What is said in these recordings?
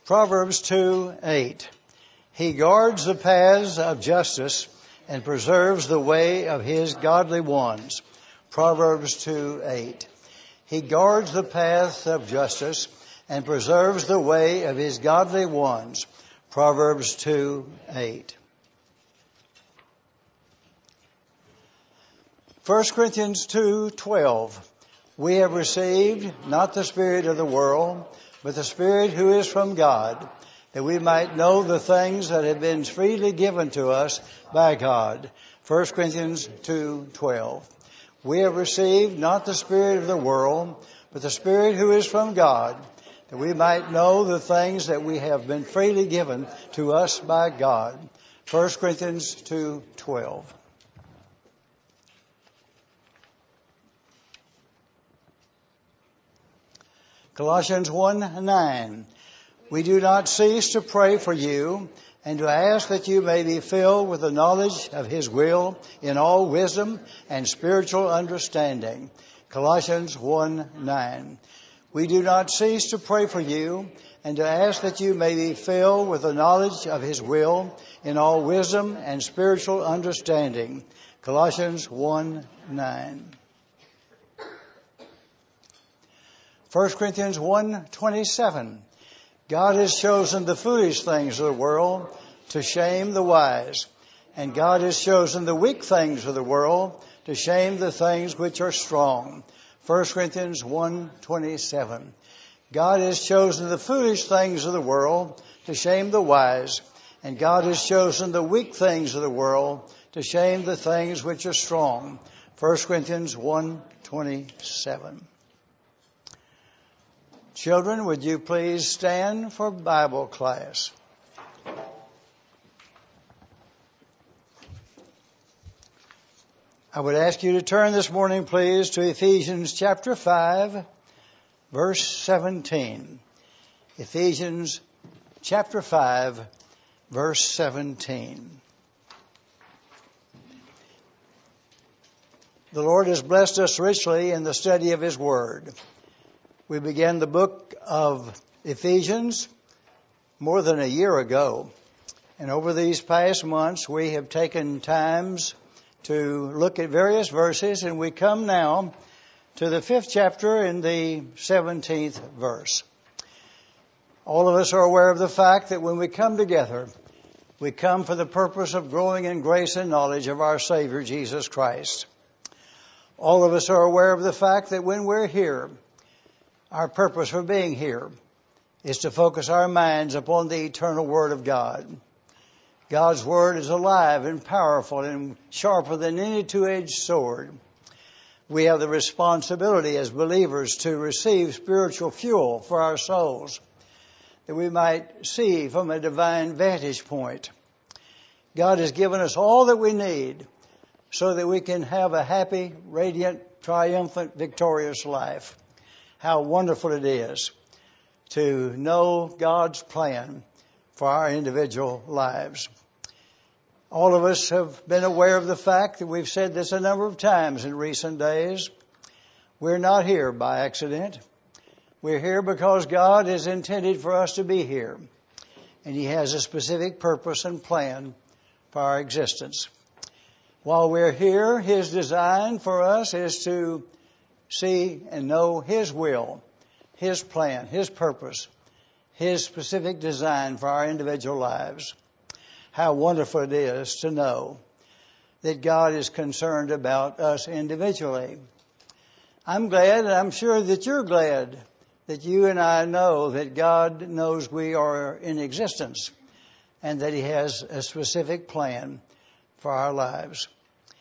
Proverbs 2:8. He guards the paths of justice and preserves the way of his godly ones. Proverbs 2:8. He guards the paths of justice and preserves the way of his godly ones. Proverbs 2:8. 1 Corinthians 2:12. We have received not the spirit of the world, but the Spirit who is from God, that we might know the things that have been freely given to us by God. 1 Corinthians 2:12. We have received not the spirit of the world, but the Spirit who is from God, that we might know the things that we have been freely given to us by God. 1 Corinthians 2:12. Colossians 1:9. We do not cease to pray for you and to ask that you may be filled with the knowledge of his will in all wisdom and spiritual understanding. Colossians 1:9. We do not cease to pray for you and to ask that you may be filled with the knowledge of his will in all wisdom and spiritual understanding. Colossians 1:9. 1 Corinthians 1:27. God has chosen the foolish things of the world to shame the wise, and God has chosen the weak things of the world to shame the things which are strong. 1 Corinthians 1:27. God has chosen the foolish things of the world to shame the wise, and God has chosen the weak things of the world to shame the things which are strong. 1 Corinthians 1:27. Children, would you please stand for Bible class? I would ask you to turn this morning, please, to Ephesians chapter 5, verse 17. Ephesians chapter 5, verse 17. The Lord has blessed us richly in the study of his word. We began the book of Ephesians more than a year ago. And over these past months, we have taken times to look at various verses, and we come now to the 5th chapter in the 17th verse. All of us are aware of the fact that when we come together, we come for the purpose of growing in grace and knowledge of our Savior, Jesus Christ. All of us are aware of the fact that when we're here, our purpose for being here is to focus our minds upon the eternal Word of God. God's Word is alive and powerful and sharper than any two-edged sword. We have the responsibility as believers to receive spiritual fuel for our souls, that we might see from a divine vantage point. God has given us all that we need so that we can have a happy, radiant, triumphant, victorious life. How wonderful it is to know God's plan for our individual lives. All of us have been aware of the fact that we've said this a number of times in recent days. We're not here by accident. We're here because God has intended for us to be here. And he has a specific purpose and plan for our existence. While we're here, his design for us is to see and know his will, his plan, his purpose, his specific design for our individual lives. How wonderful it is to know that God is concerned about us individually. I'm glad, and I'm sure that you're glad, that you and I know that God knows we are in existence and that he has a specific plan for our lives.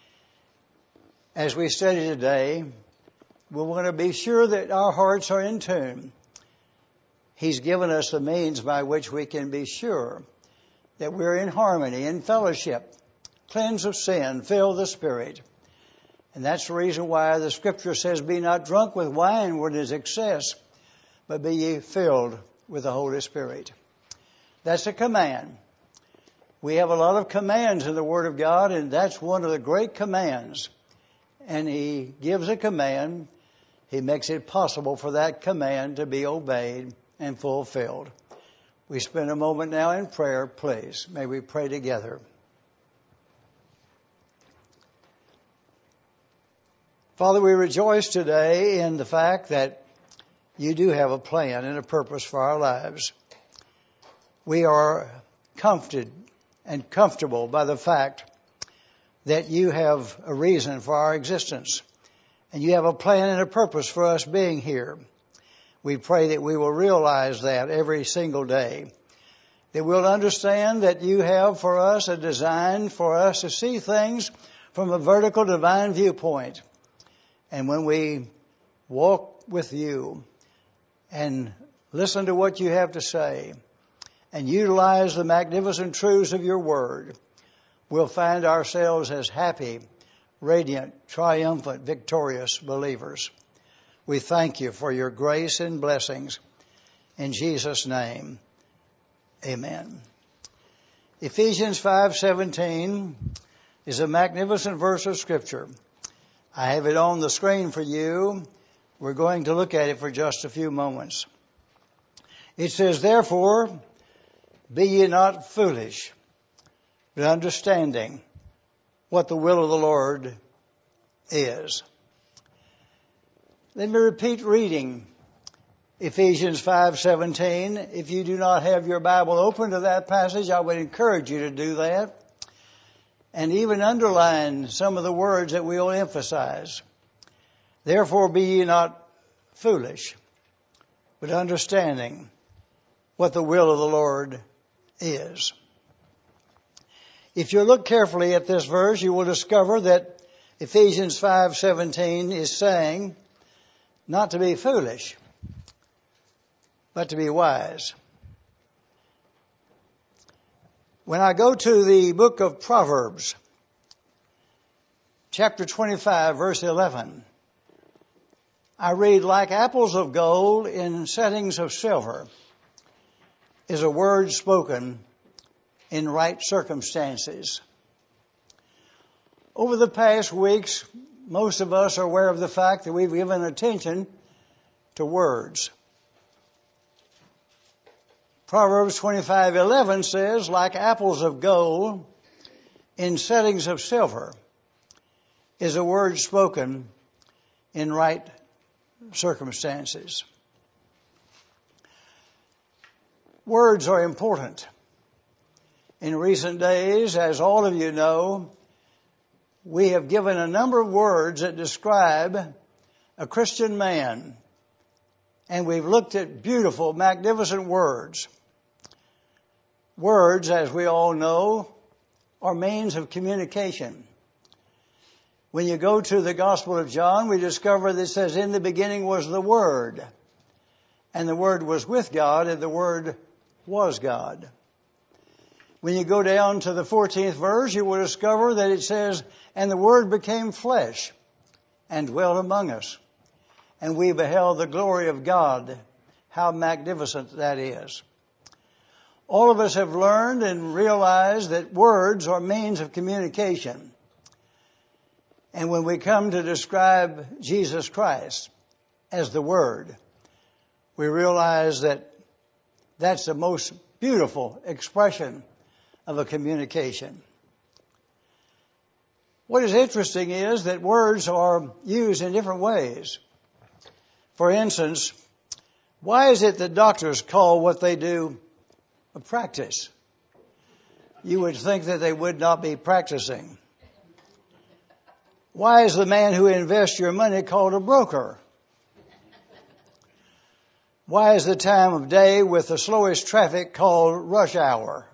As we study today, we want to be sure that our hearts are in tune. He's given us the means by which we can be sure that we're in harmony, in fellowship, cleansed of sin, filled with the Spirit. And that's the reason why the Scripture says, be not drunk with wine when it is excess, but be ye filled with the Holy Spirit. That's a command. We have a lot of commands in the Word of God, and that's one of the great commands. And he gives a command. He makes it possible for that command to be obeyed and fulfilled. We spend a moment now in prayer, please. May we pray together. Father, we rejoice today in the fact that you do have a plan and a purpose for our lives. We are comforted and comfortable by the fact that you have a reason for our existence, and you have a plan and a purpose for us being here. We pray that we will realize that every single day, that we'll understand that you have for us a design for us to see things from a vertical divine viewpoint. And when we walk with you and listen to what you have to say and utilize the magnificent truths of your word, we'll find ourselves as happy, radiant, triumphant, victorious believers. We thank you for your grace and blessings. In Jesus' name, amen. Ephesians 5:17 is a magnificent verse of Scripture. I have it on the screen for you. We're going to look at it for just a few moments. It says, "Therefore, be ye not foolish, but understanding what the will of the Lord is." Let me repeat reading Ephesians 5:17. If you do not have your Bible open to that passage, I would encourage you to do that. And even underline some of the words that we'll emphasize. "Therefore be ye not foolish, but understanding what the will of the Lord is." If you look carefully at this verse, you will discover that Ephesians 5:17 is saying not to be foolish, but to be wise. When I go to the book of Proverbs, chapter 25, verse 11, I read, "Like apples of gold in settings of silver is a word spoken in right circumstances." Over the past weeks, most of us are aware of the fact that we've given attention to words. Proverbs 25:11 says, "Like apples of gold in settings of silver is a word spoken in right circumstances." Words are important. In recent days, as all of you know, we have given a number of words that describe a Christian man. And we've looked at beautiful, magnificent words. Words, as we all know, are means of communication. When you go to the Gospel of John, we discover that it says, "In the beginning was the Word, and the Word was with God, and the Word was God." When you go down to the 14th verse, you will discover that it says, "And the Word became flesh and dwelt among us, and we beheld the glory of God." How magnificent that is. All of us have learned and realized that words are means of communication. And when we come to describe Jesus Christ as the Word, we realize that that's the most beautiful expression of a communication. What is interesting is that words are used in different ways. For instance, why is it that doctors call what they do a practice? You would think that they would not be practicing. Why is the man who invests your money called a broker? Why is the time of day with the slowest traffic called rush hour?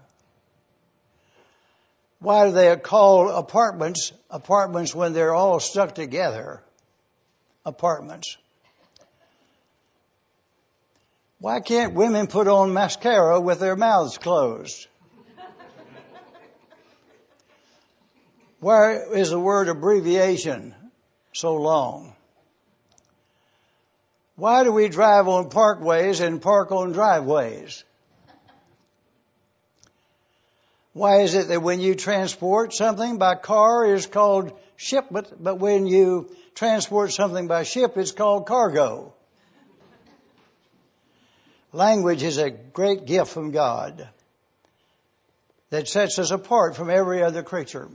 Why do they call apartments when they're all stuck together? Apartments. Why can't women put on mascara with their mouths closed? Why is the word abbreviation so long? Why do we drive on parkways and park on driveways? Why is it that when you transport something by car it's called shipment, but when you transport something by ship it's called cargo? Language is a great gift from God that sets us apart from every other creature.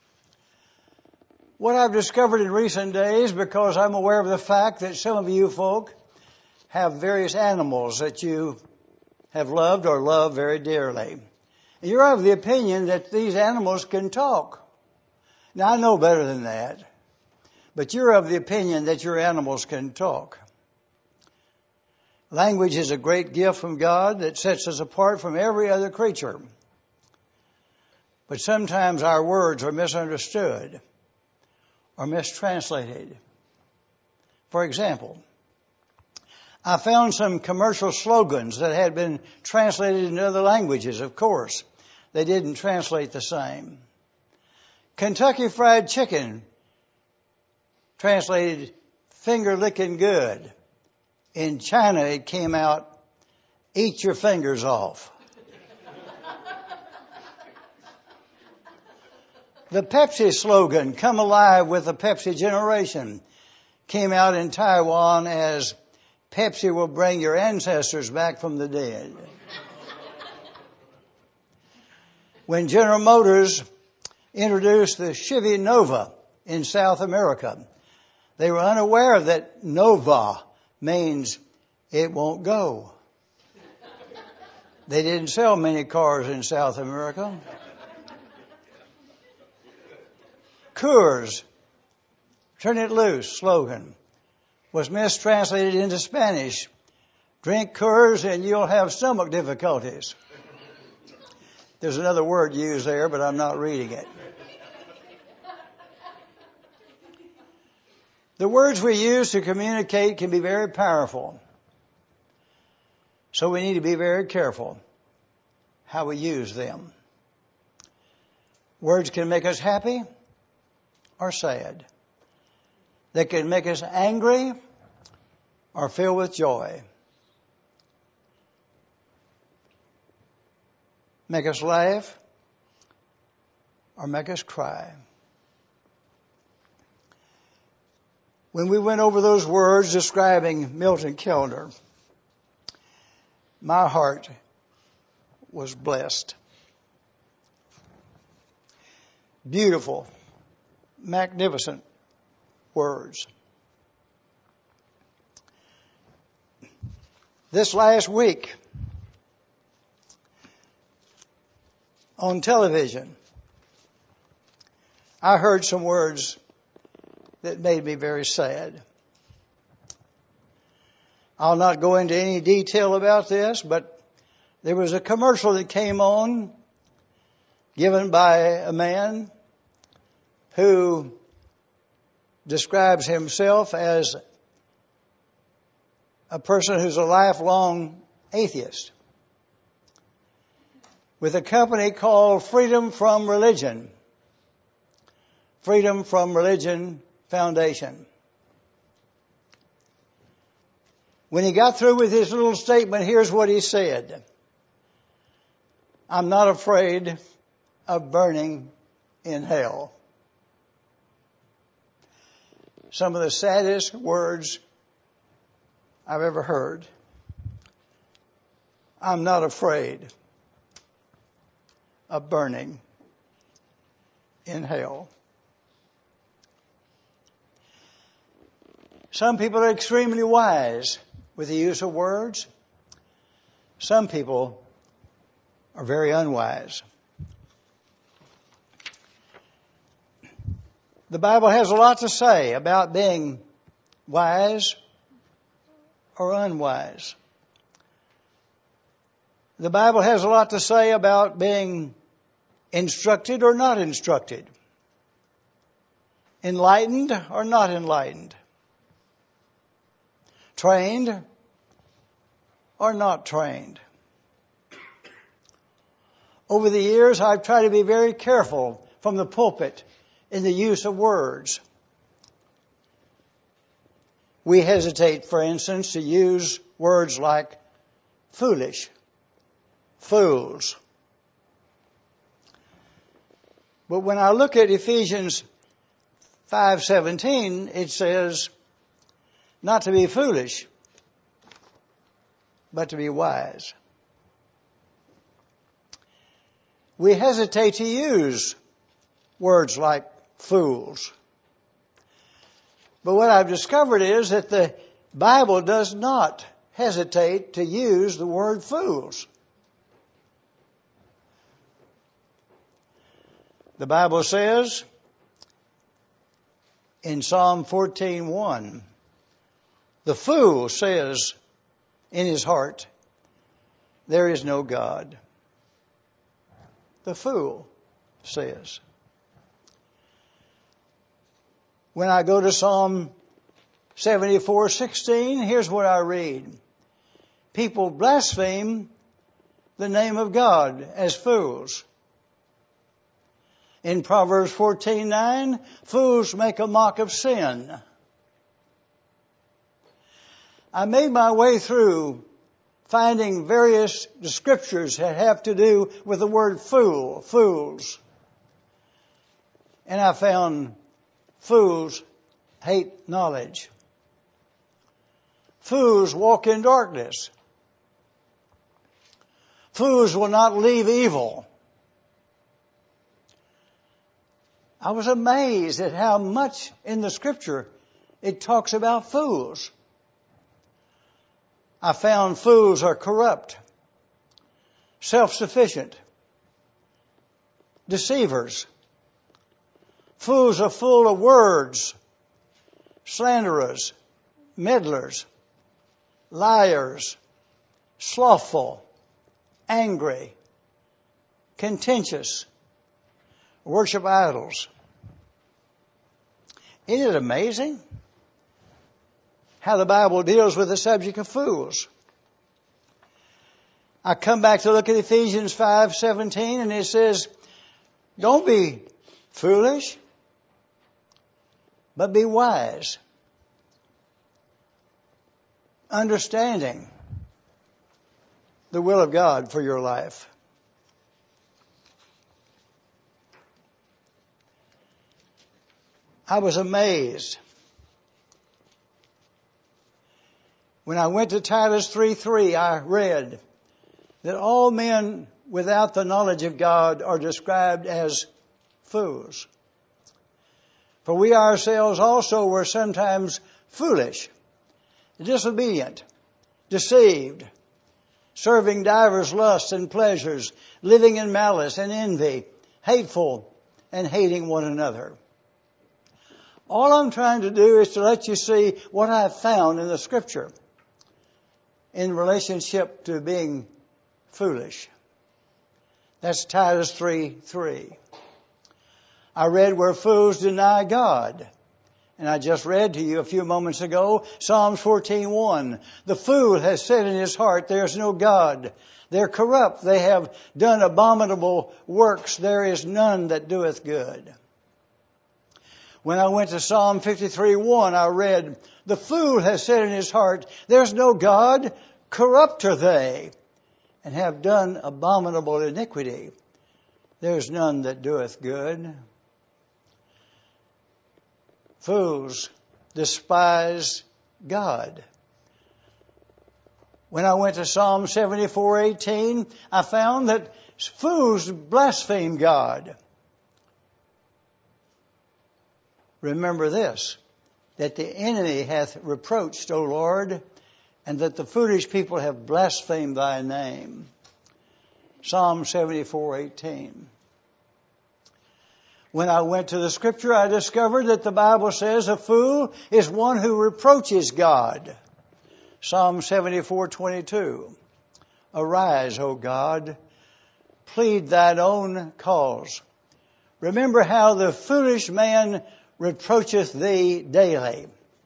What I've discovered in recent days, because I'm aware of the fact that some of you folk have various animals that you have loved or love very dearly. You're of the opinion that these animals can talk. Now, I know better than that, but you're of the opinion that your animals can talk. Language is a great gift from God that sets us apart from every other creature. But sometimes our words are misunderstood or mistranslated. For example, I found some commercial slogans that had been translated into other languages, of course. They didn't translate the same. Kentucky Fried Chicken translated finger licking good. In China, it came out, eat your fingers off. The Pepsi slogan, come alive with the Pepsi generation, came out in Taiwan as Pepsi will bring your ancestors back from the dead. When General Motors introduced the Chevy Nova in South America, they were unaware that Nova means it won't go. They didn't sell many cars in South America. Coors, turn it loose slogan, was mistranslated into Spanish. Drink Coors and you'll have stomach difficulties. There's another word used there, but I'm not reading it. The words we use to communicate can be very powerful. So we need to be very careful how we use them. Words can make us happy or sad. They can make us angry or filled with joy. Make us laugh or make us cry. When we went over those words describing Milton Kellner, my heart was blessed. Beautiful, magnificent words. This last week on television, I heard some words that made me very sad. I'll not go into any detail about this, but there was a commercial that came on given by a man who describes himself as a person who's a lifelong atheist with a company called Freedom From Religion. Freedom From Religion Foundation. When he got through with his little statement, here's what he said. I'm not afraid of burning in hell. Some of the saddest words I've ever heard. I'm not afraid of burning in hell. Some people are extremely wise with the use of words. Some people are very unwise. The Bible has a lot to say about being wise or unwise. The Bible has a lot to say about being instructed or not instructed, enlightened or not enlightened, trained or not trained. Over the years, I've tried to be very careful from the pulpit in the use of words. We hesitate, for instance, to use words like foolish, fools. But when I look at Ephesians 5:17, it says not to be foolish, but to be wise. We hesitate to use words like fools. But what I've discovered is that the Bible does not hesitate to use the word fools. The Bible says in Psalm 14:1, the fool says in his heart, there is no God. The fool says. When I go to Psalm 74:16, here's what I read. People blaspheme the name of God as fools. In Proverbs 14:9, fools make a mock of sin. I made my way through finding various scriptures that have to do with the word fool, fools. And I found fools hate knowledge. Fools walk in darkness. Fools will not leave evil. I was amazed at how much in the scripture it talks about fools. I found fools are corrupt, self-sufficient, deceivers. Fools are full of words, slanderers, meddlers, liars, slothful, angry, contentious, worship idols. Isn't it amazing how the Bible deals with the subject of fools? I come back to look at Ephesians 5:17, and it says, don't be foolish, but be wise, understanding the will of God for your life. I was amazed when I went to Titus 3:3. I read that all men without the knowledge of God are described as fools. For we ourselves also were sometimes foolish, disobedient, deceived, serving divers lusts and pleasures, living in malice and envy, hateful, and hating one another. All I'm trying to do is to let you see what I've found in the Scripture in relationship to being foolish. That's Titus 3:3. I read where fools deny God. And I just read to you a few moments ago, Psalms 14:1. The fool has said in his heart, there is no God. They're corrupt. They have done abominable works. There is none that doeth good. When I went to Psalm 53:1, I read, the fool has said in his heart, there's no God. Corrupt are they, and have done abominable iniquity. There's none that doeth good. Fools despise God. When I went to Psalm 74:18, I found that fools blaspheme God. Remember this, that the enemy hath reproached, O Lord, and that the foolish people have blasphemed thy name. Psalm 74:18. When I went to the Scripture, I discovered that the Bible says a fool is one who reproaches God. Psalm 74:22. Arise, O God, plead thine own cause. Remember how the foolish man reproacheth thee daily.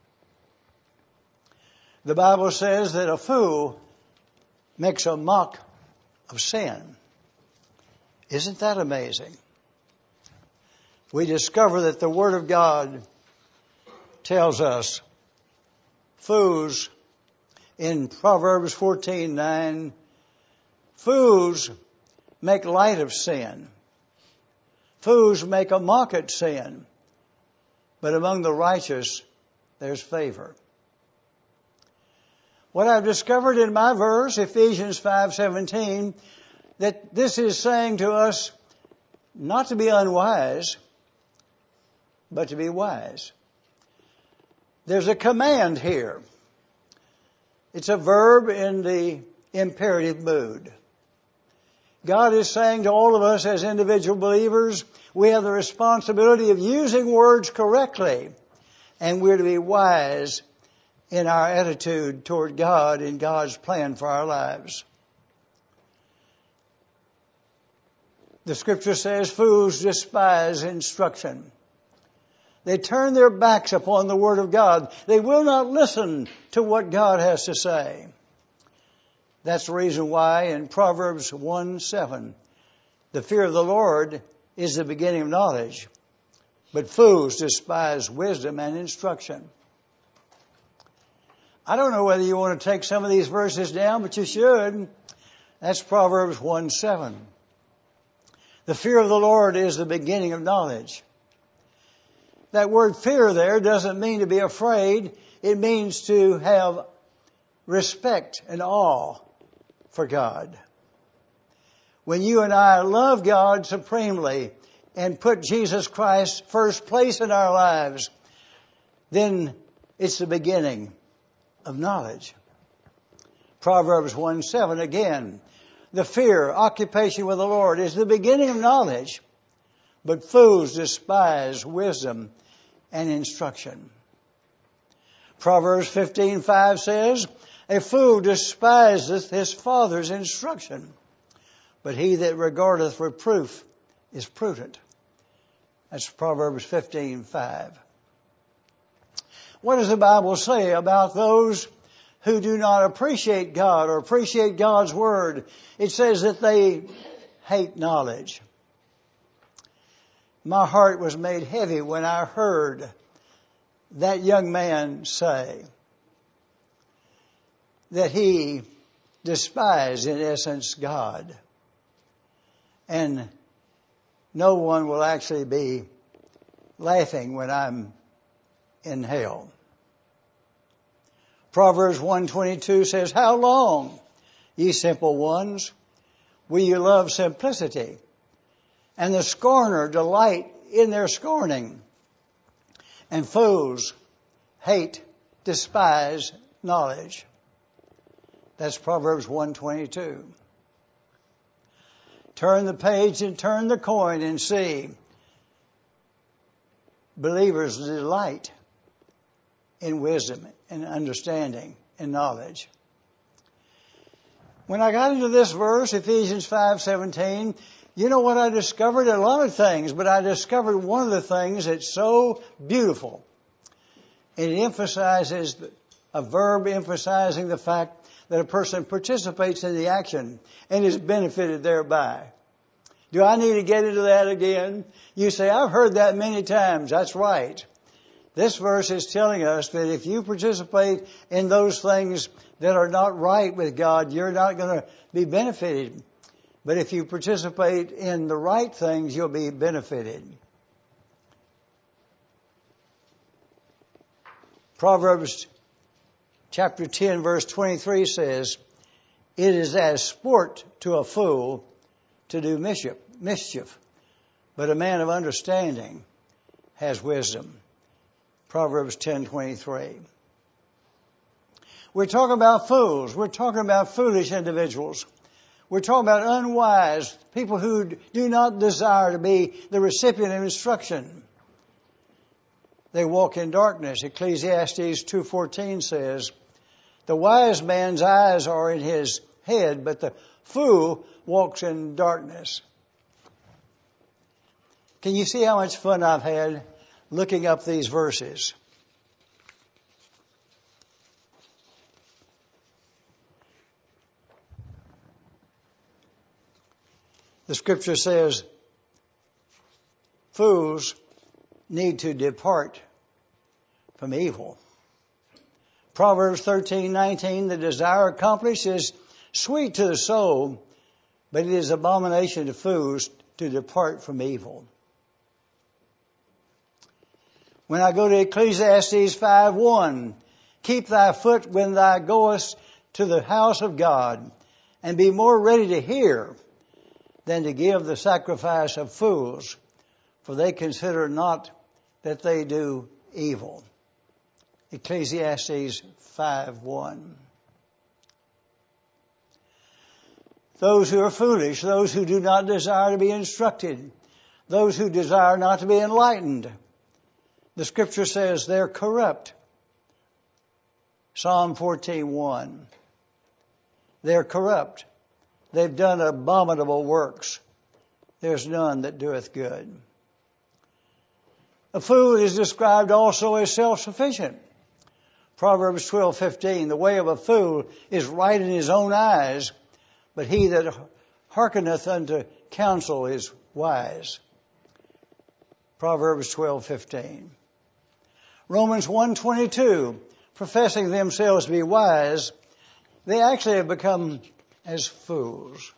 The Bible says that a fool makes a mock of sin. Isn't that amazing? We discover that the Word of God tells us fools in Proverbs 14:9, fools make light of sin. Fools make a mock at sin. But among the righteous, there's favor. What I've discovered in my verse, Ephesians 5:17, that this is saying to us not to be unwise, but to be wise. There's a command here. It's a verb in the imperative mood. God is saying to all of us as individual believers, we have the responsibility of using words correctly, and we're to be wise in our attitude toward God and God's plan for our lives. The Scripture says, fools despise instruction. They turn their backs upon the Word of God. They will not listen to what God has to say. That's the reason why in Proverbs 1:7, the fear of the Lord is the beginning of knowledge, but fools despise wisdom and instruction. I don't know whether you want to take some of these verses down, but you should. That's Proverbs 1:7. The fear of the Lord is the beginning of knowledge. That word fear there doesn't mean to be afraid. It means to have respect and awe for God. When you and I love God supremely and put Jesus Christ first place in our lives, then it's the beginning of knowledge. Proverbs 1:7 again. The fear, occupation with the Lord is the beginning of knowledge, but fools despise wisdom and instruction. Proverbs 15:5 says, a fool despiseth his father's instruction, but he that regardeth reproof is prudent. That's Proverbs 15:5. What does the Bible say about those who do not appreciate God or appreciate God's Word? It says that they hate knowledge. My heart was made heavy when I heard that young man say that he despised, in essence, God. And no one will actually be laughing when I'm in hell. Proverbs 1:22 says, how long, ye simple ones, will you love simplicity? And the scorner delight in their scorning. And fools hate, despise knowledge. That's Proverbs 1:22. Turn the page and turn the coin and see. Believers delight in wisdom and understanding and knowledge. When I got into this verse, Ephesians 5:17, you know what I discovered? A lot of things, but I discovered one of the things that's so beautiful. It emphasizes a verb emphasizing the fact that a person participates in the action and is benefited thereby. Do I need to get into that again? You say, I've heard that many times. That's right. This verse is telling us that if you participate in those things that are not right with God, you're not going to be benefited. But if you participate in the right things, you'll be benefited. Proverbs chapter 10, verse 23 says, it is as sport to a fool to do mischief, but a man of understanding has wisdom. Proverbs 10:23. We're talking about fools. We're talking about foolish individuals. We're talking about unwise people who do not desire to be the recipient of instruction. They walk in darkness. Ecclesiastes 2:14 says, the wise man's eyes are in his head, but the fool walks in darkness. Can you see how much fun I've had looking up these verses? The Scripture says, fools need to depart from evil. Proverbs 13:19, the desire accomplished is sweet to the soul, but it is abomination to fools to depart from evil. When I go to Ecclesiastes 5:1, keep thy foot when thou goest to the house of God and be more ready to hear than to give the sacrifice of fools, for they consider not that they do evil. Ecclesiastes 5:1. Those who are foolish, those who do not desire to be instructed, those who desire not to be enlightened, the Scripture says they're corrupt. Psalm 14:1. They're corrupt. They've done abominable works. There's none that doeth good. A fool is described also as self-sufficient. Proverbs 12:15, the way of a fool is right in his own eyes, but he that hearkeneth unto counsel is wise. Proverbs 12:15. Romans 1:22, professing themselves to be wise, they actually have become as fools.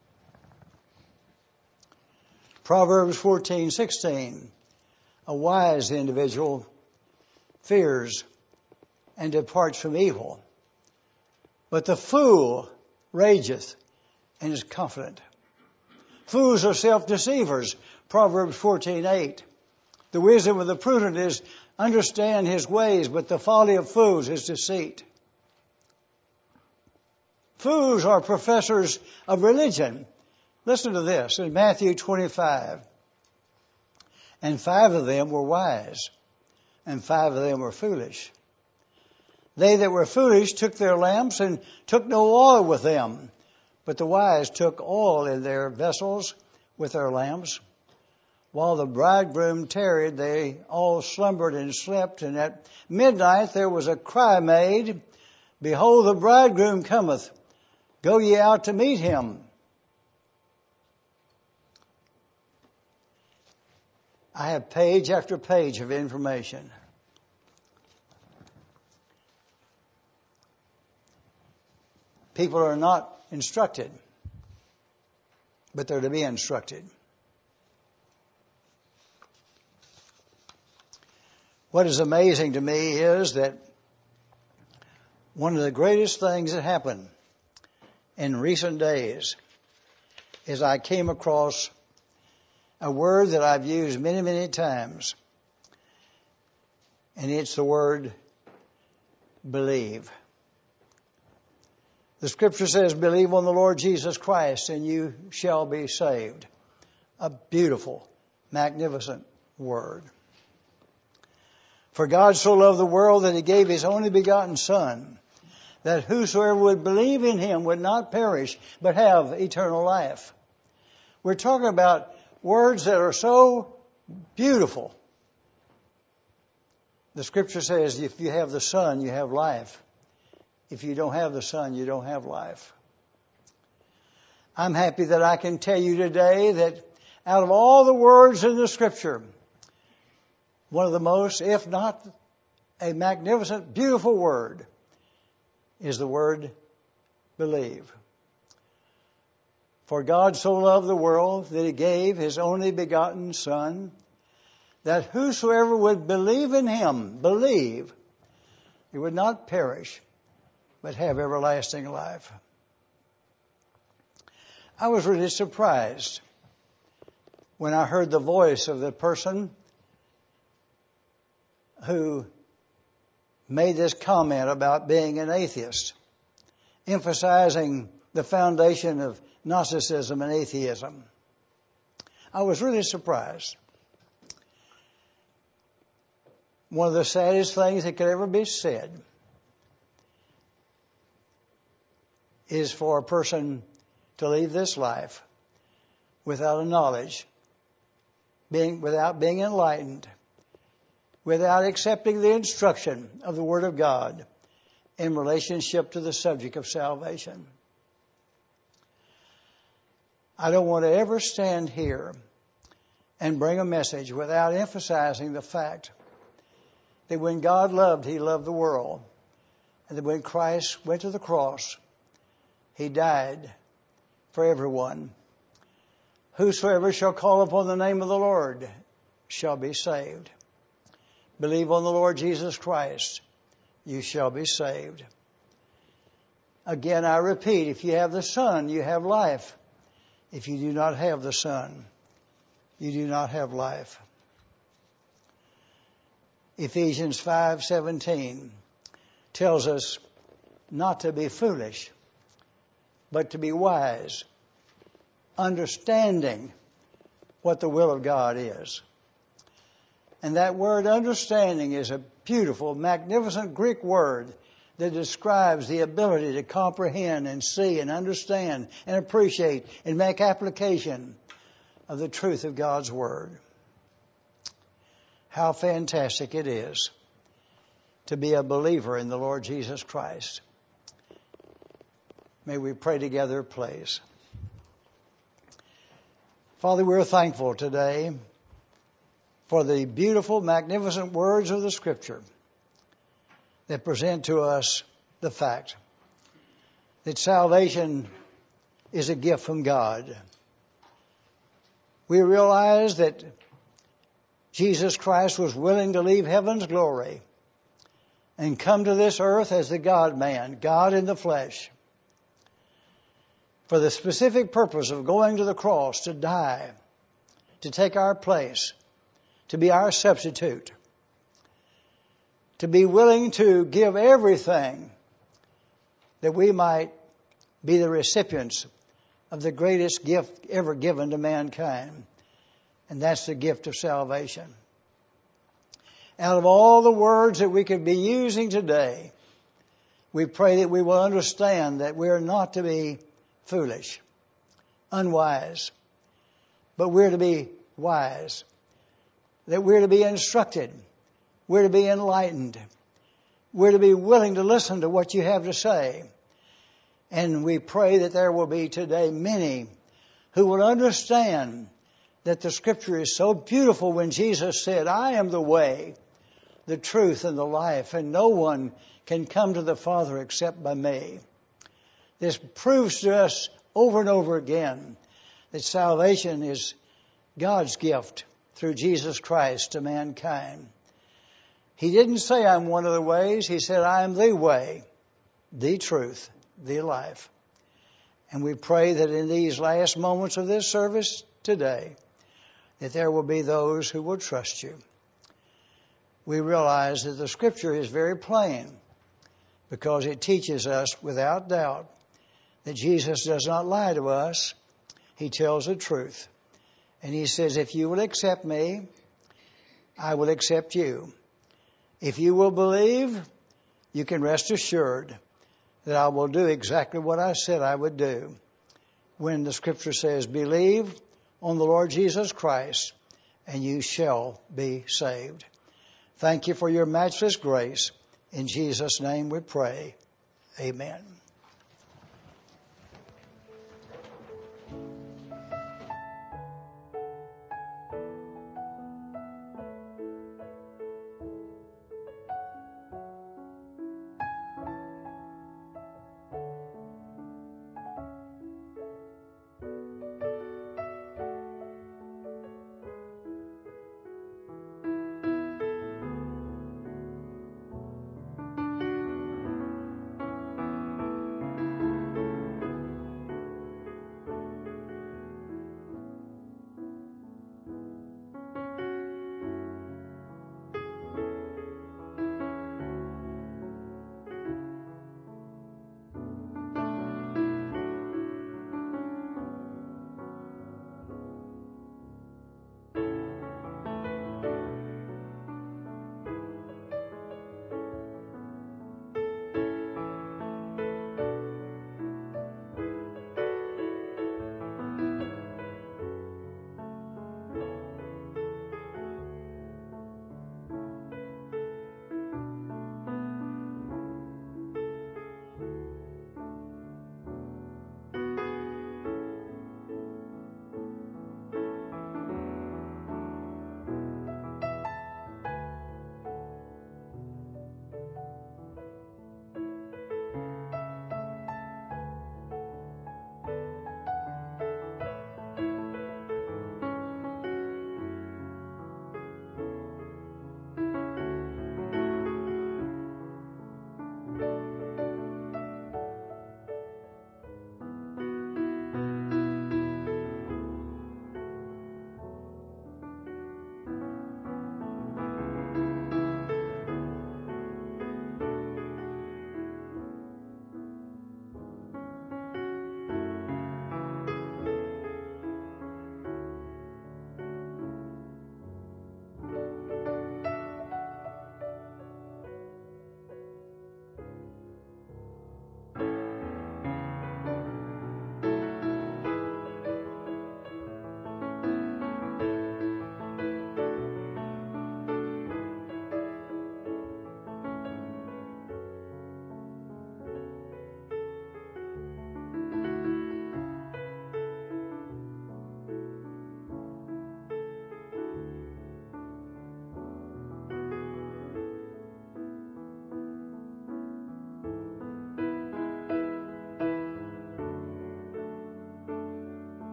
Proverbs 14:16, a wise individual fears and departs from evil, but the fool rageth and is confident. Fools are self-deceivers. Proverbs 14:8. The wisdom of the prudent is understand his ways, but the folly of fools is deceit. Fools are professors of religion. Listen to this in Matthew 25. And 5 of them were wise, and 5 of them were foolish. They that were foolish took their lamps and took no oil with them, but the wise took oil in their vessels with their lamps. While the bridegroom tarried, they all slumbered and slept, and at midnight there was a cry made, Behold, the bridegroom cometh. Go ye out to meet him. I have page after page of information. People are not instructed, but they're to be instructed. What is amazing to me is that one of the greatest things that happened in recent days is I came across a word that I've used many, many times, and it's the word believe. The Scripture says, believe on the Lord Jesus Christ and you shall be saved. A beautiful, magnificent word. For God so loved the world that He gave His only begotten Son, that whosoever would believe in Him would not perish, but have eternal life. We're talking about words that are so beautiful. The Scripture says, if you have the Son, you have life. If you don't have the Son, you don't have life. I'm happy that I can tell you today that out of all the words in the Scripture, one of the most, if not a magnificent, beautiful word, is the word believe. For God so loved the world that He gave His only begotten Son, that whosoever would believe in Him, believe, he would not perish, but have everlasting life. I was really surprised when I heard the voice of the person who made this comment about being an atheist, emphasizing the foundation of Gnosticism and atheism. I was really surprised. One of the saddest things that could ever be said is for a person to leave this life without a knowledge, without being enlightened, without accepting the instruction of the Word of God in relationship to the subject of salvation. I don't want to ever stand here and bring a message without emphasizing the fact that when God loved, He loved the world. And that when Christ went to the cross, He died for everyone. Whosoever shall call upon the name of the Lord shall be saved. Believe on the Lord Jesus Christ, you shall be saved. Again, I repeat, if you have the Son, you have life. If you do not have the Son, you do not have life. Ephesians 5:17 tells us not to be foolish, but to be wise, understanding what the will of God is. And that word understanding is a beautiful, magnificent Greek word that describes the ability to comprehend and see and understand and appreciate and make application of the truth of God's Word. How fantastic it is to be a believer in the Lord Jesus Christ. May we pray together, please. Father, we're thankful today for the beautiful, magnificent words of the Scripture that present to us the fact that salvation is a gift from God. We realize that Jesus Christ was willing to leave heaven's glory and come to this earth as the God-man, God in the flesh, for the specific purpose of going to the cross to die, to take our place, to be our substitute, to be willing to give everything that we might be the recipients of the greatest gift ever given to mankind. And that's the gift of salvation. Out of all the words that we could be using today, we pray that we will understand that we're not to be foolish, unwise, but we're to be wise, that we're to be instructed, we're to be enlightened, we're to be willing to listen to what you have to say. And we pray that there will be today many who will understand that the Scripture is so beautiful when Jesus said, I am the way, the truth, and the life, and no one can come to the Father except by me. This proves to us over and over again that salvation is God's gift through Jesus Christ to mankind. He didn't say, I'm one of the ways. He said, I am the way, the truth, the life. And we pray that in these last moments of this service today, that there will be those who will trust you. We realize that the Scripture is very plain because it teaches us without doubt that Jesus does not lie to us. He tells the truth. And He says, if you will accept me, I will accept you. If you will believe, you can rest assured that I will do exactly what I said I would do. When the Scripture says, believe on the Lord Jesus Christ, and you shall be saved. Thank you for your matchless grace. In Jesus' name we pray. Amen.